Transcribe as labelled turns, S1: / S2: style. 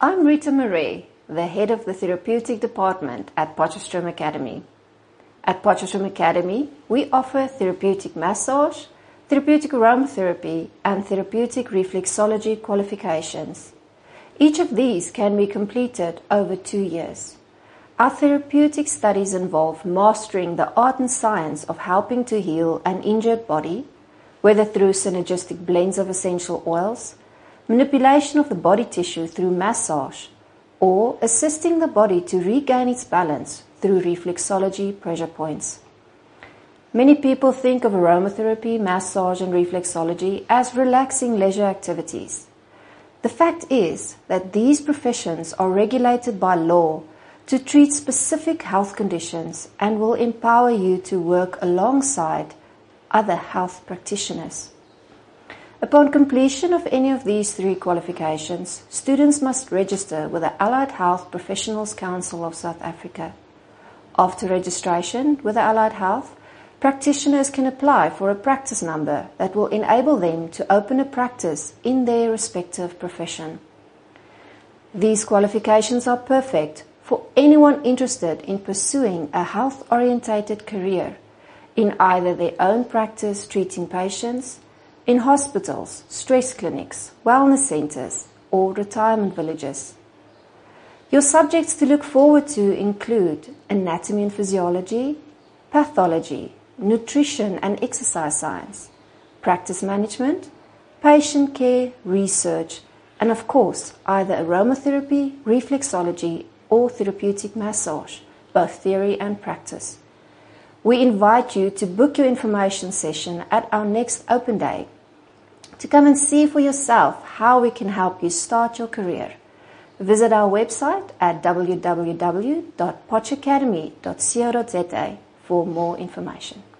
S1: I'm Rita Marais, the head of the Therapeutic Department at Potchefstroom Academy. At Potchefstroom Academy, we offer therapeutic massage, therapeutic aromatherapy, and therapeutic reflexology qualifications. Each of these can be completed over 2 years. Our therapeutic studies involve mastering the art and science of helping to heal an injured body, whether through synergistic blends of essential oils, manipulation of the body tissue through massage, or assisting the body to regain its balance through reflexology pressure points. Many people think of aromatherapy, massage, and reflexology as relaxing leisure activities. The fact is that these professions are regulated by law to treat specific health conditions and will empower you to work alongside other health practitioners. Upon completion of any of these 3 qualifications, students must register with the Allied Health Professionals Council of South Africa. After registration with the Allied Health, practitioners can apply for a practice number that will enable them to open a practice in their respective profession. These qualifications are perfect for anyone interested in pursuing a health-orientated career in either their own practice treating patients, in hospitals, stress clinics, wellness centers, or retirement villages. Your subjects to look forward to include anatomy and physiology, pathology, nutrition and exercise science, practice management, patient care, research, and of course, either aromatherapy, reflexology, or therapeutic massage, both theory and practice. We invite you to book your information session at our next open day to come and see for yourself how we can help you start your career. Visit our website at www.potchacademy.co.za for more information.